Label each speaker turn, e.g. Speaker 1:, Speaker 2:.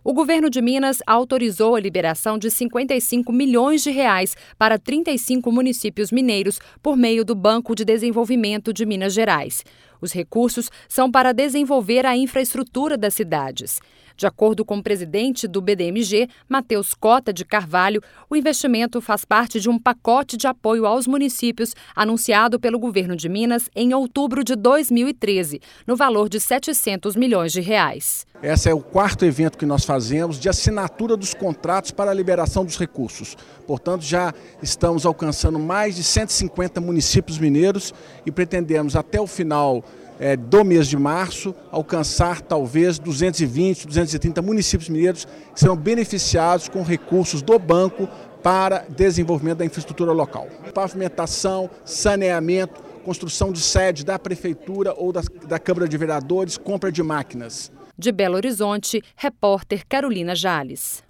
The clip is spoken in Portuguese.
Speaker 1: O governo de Minas autorizou a liberação de R$ 55 milhões para 35 municípios mineiros por meio do Banco de Desenvolvimento de Minas Gerais. Os recursos são para desenvolver a infraestrutura das cidades. De acordo com o presidente do BDMG, Matheus Cota de Carvalho, o investimento faz parte de um pacote de apoio aos municípios anunciado pelo governo de Minas em outubro de 2013, no valor de R$ 700 milhões.
Speaker 2: Esse é o quarto evento que nós fazemos de assinatura dos contratos para a liberação dos recursos. Portanto, já estamos alcançando mais de 150 municípios mineiros e pretendemos até o final do mês de março alcançar talvez 220, 230 municípios mineiros que serão beneficiados com recursos do banco para desenvolvimento da infraestrutura local. Pavimentação, saneamento, construção de sede da prefeitura ou da Câmara de Vereadores, compra de máquinas.
Speaker 1: De Belo Horizonte, repórter Carolina Jales.